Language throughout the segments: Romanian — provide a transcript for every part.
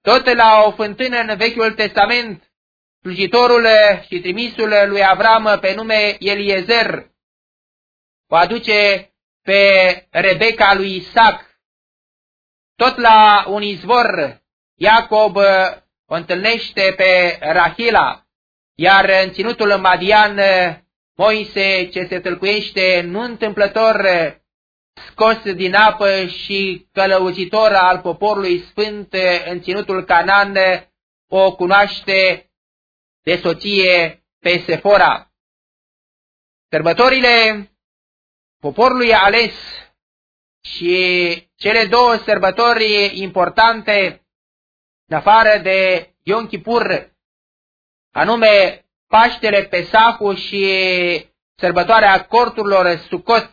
Tot la o fântână în Vechiul Testament, slujitorul și trimisul lui Avram pe nume Eliezer o aduce pe Rebecca lui Isaac. Tot la un izvor, Iacob o întâlnește pe Rahila, iar în ținutul Madian, Moise, ce se tâlcuiește nu întâmplător, scos din apă și călăuzitor al poporului sfânt în ținutul Canaan, o cunoaște de soție pe Sefora. Sărbătorile poporului ales și cele două sărbători importante, în afară de Yom Kippur, anume Paștele Pesahu și sărbătoarea corturilor Sucot,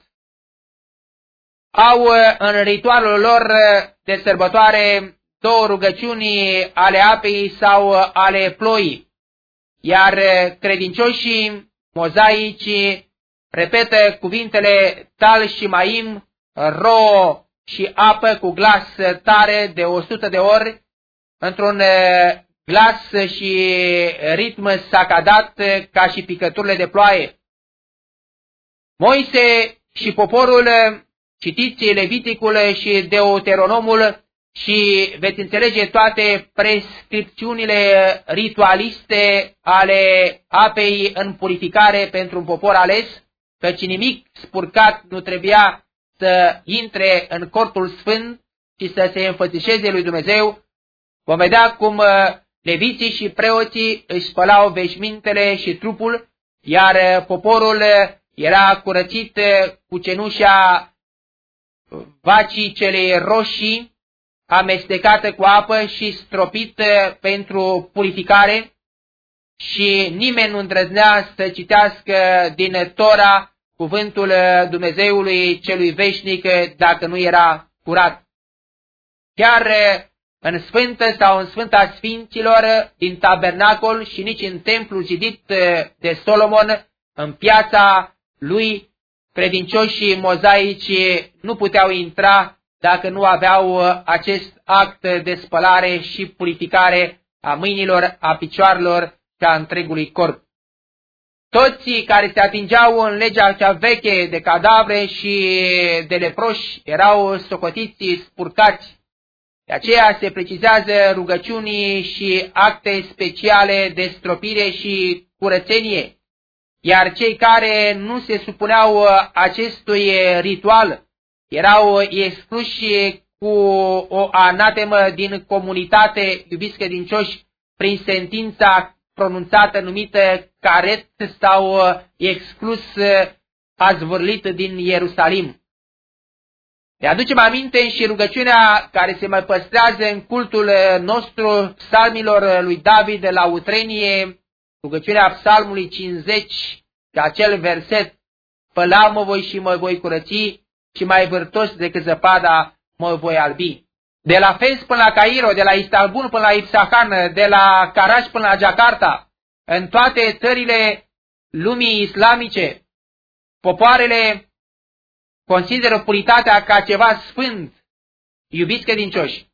au în ritualul lor de sărbătoare două rugăciuni ale apei sau ale ploii, iar credincioșii mozaici repetă cuvintele Tal și Maim, ro și apă cu glas tare de 100 de ori, într-un glas și ritm sacadat ca și picăturile de ploaie. Moise și poporul, citiți Leviticul și Deuteronomul și veți înțelege toate prescripțiunile ritualiste ale apei în purificare pentru un popor ales, căci nimic spurcat nu trebuia să intre în cortul sfânt și să se înfățișeze lui Dumnezeu. Vom vedea cum leviții și preoții își spălau veșmintele și trupul, iar poporul era curățit cu cenușa vacii celei roșii, amestecată cu apă și stropit pentru purificare, și nimeni nu îndrăznea să citească din Tora cuvântul Dumnezeului celui veșnic dacă nu era curat. Chiar în sfântă sau în Sfânta Sfinților din tabernacol și nici în templul zidit de Solomon, în piața lui, credincioșii mozaici nu puteau intra dacă nu aveau acest act de spălare și purificare a mâinilor, a picioarelor și a întregului corp. Toți care se atingeau în legea cea veche de cadavre și de leproși erau socotiți spurcați. De aceea se precizează rugăciunii și acte speciale de stropire și curățenie, iar cei care nu se supuneau acestui ritual erau excluși cu o anatemă din comunitate, iubiți credincioși, prin sentința pronunțată numită caret sau exclus, azvârlit din Ierusalim. Ne aducem aminte și rugăciunea care se mai păstrează în cultul nostru, psalmilor lui David de la utrenie, rugăciunea psalmului 50, de acel verset: spăla-mă voi și mă voi curăți și mai vârtos decât zăpada mă voi albi. De la Fez până la Cairo, de la Istanbul până la Ipsahan, de la Karachi până la Jakarta, în toate țările lumii islamice, popoarele consideră puritatea ca ceva sfânt, iubiți credincioși.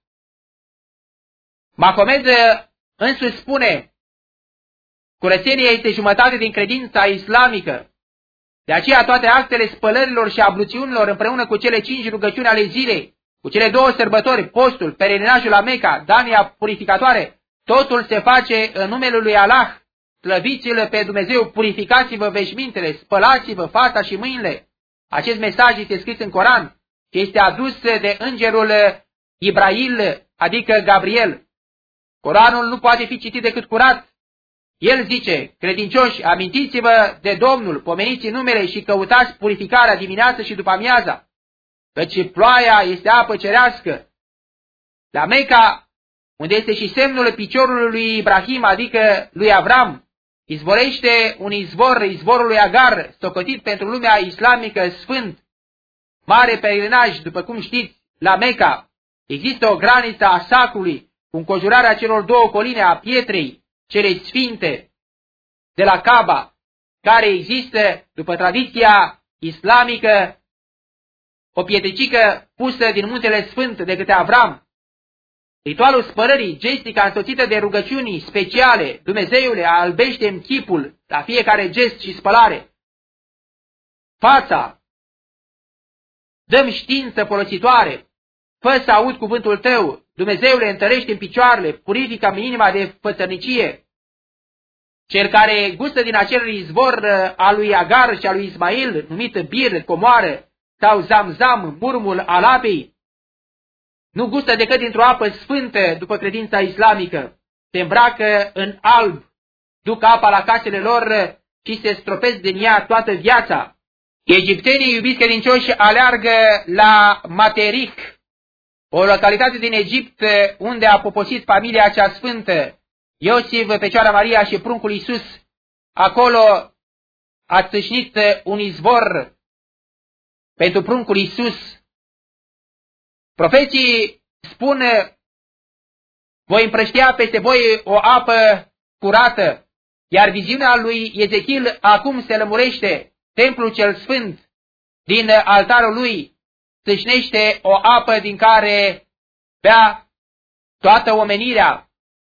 Mahomed însuși spune: curățenia este jumătate din credința islamică. De aceea toate actele spălărilor și abluțiunilor, împreună cu cele 5 rugăciuni ale zilei, cu cele 2 sărbători, postul, pelerinajul la Meca, dania purificatoare, totul se face în numele lui Allah. Slăviți-l pe Dumnezeu, purificați-vă veșmintele, spălați-vă fața și mâinile. Acest mesaj este scris în Coran și este adus de îngerul Ibrail, adică Gabriel. Coranul nu poate fi citit decât curat. El zice: credincioși, amintiți-vă de Domnul, pomeniți numele și căutați purificarea dimineață și după amiaza, căci ploaia este apă cerească. La Meca, unde este și semnul piciorului lui Ibrahim, adică lui Avram, izvorește un izvor, izvorul lui Agar, socotit pentru lumea islamică sfânt. Mare pelerinaj, după cum știți, la Meca există o graniță a sacrului cu înconjurarea celor 2 coline a pietrei, cele sfinte de la Kaaba, care există, după tradiția islamică, o pietricică pusă din muntele sfânt de către Avram. Ritualul spălării, gestica însoțită de rugăciuni speciale, Dumnezeule, albește-mi chipul la fiecare gest și spălare. Fața, dă-mi știință folositoare, fă să aud cuvântul tău, Dumnezeule, întărește-mi picioarele, purifică-mi inima de fățărnicie. Cel care gustă din acel izvor al lui Agar și al lui Ismail, numit Bir, comoară, sau Zamzam, murmul al apei, nu gustă decât dintr-o apă sfântă după credința islamică. Se îmbracă în alb, duc apa la casele lor și se stropesc din ea toată viața. Egiptenii, iubiți credincioși, aleargă la Materic, o localitate din Egipt unde a poposit familia cea sfântă, Iosif, Fecioara Maria și pruncul Iisus. Acolo a țâșnit un izvor pentru pruncul Iisus. Profeții spun, voi împrăștia peste voi o apă curată, iar viziunea lui Ezechiel acum se lămurește. Templul cel sfânt din altarul lui țâșnește o apă din care bea toată omenirea.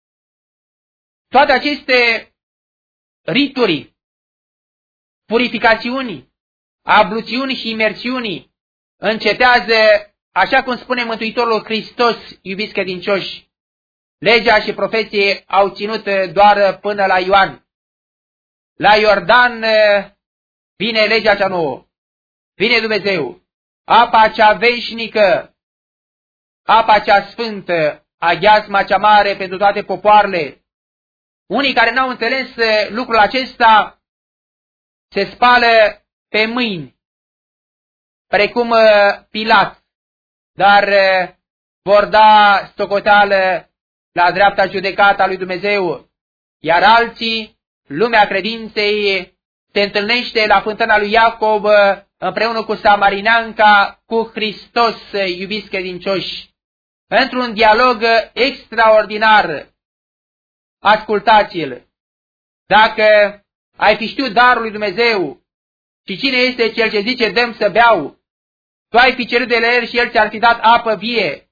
Toate aceste rituri, purificațiuni, abluțiuni și imersiuni încetează, așa cum spune Mântuitorul Hristos, iubiți credincioși. Legea și profeții au ținut doar până la Ioan. La Iordan vine legea cea nouă, vine Dumnezeu, apa cea veșnică, apa cea sfântă, aghiazma cea mare pentru toate popoarele. Unii care n-au înțeles lucrul acesta se spală pe mâini, precum Pilat, dar vor da socoteală la dreapta judecată a lui Dumnezeu, iar alții, lumea credinței, se întâlnește la fântâna lui Iacob împreună cu Samarineanca, cu Hristos, iubiți credincioși, într-un dialog extraordinar. Ascultați-l! Dacă ai fi știut darul lui Dumnezeu și cine este cel ce zice dăm să beau, tu ai fi cerut de la el și el ți-ar fi dat apă vie.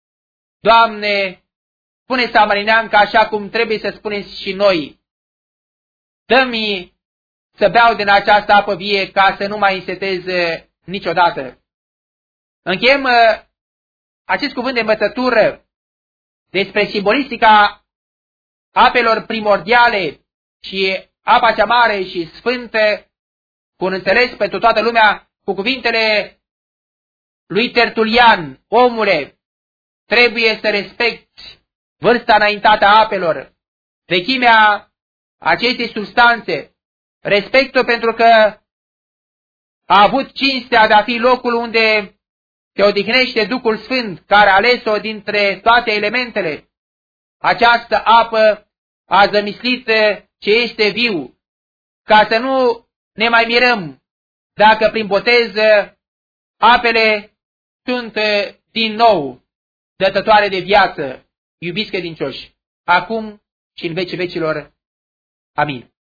Doamne, spune Samarineanca așa cum trebuie să spuneți și noi, dă-mi să beau din această apă vie ca să nu mai însetez niciodată. Încheiem acest cuvânt de învățătură despre simbolistica apelor primordiale și apa cea mare și sfântă, cu un înțeles pentru toată lumea, cu cuvintele lui Tertulian: omule, trebuie să respecti vârsta înaintată a apelor, vechimea acestei substanțe, respect-o pentru că a avut cinstea de a fi locul unde se odihnește Duhul Sfânt, care a ales-o dintre toate elementele. Această apă a zămislit ce este viu, ca să nu ne mai mirăm dacă prin botez apele sunt din nou dătătoare de viață, iubiți credincioși, acum și în vecii vecilor. Amin.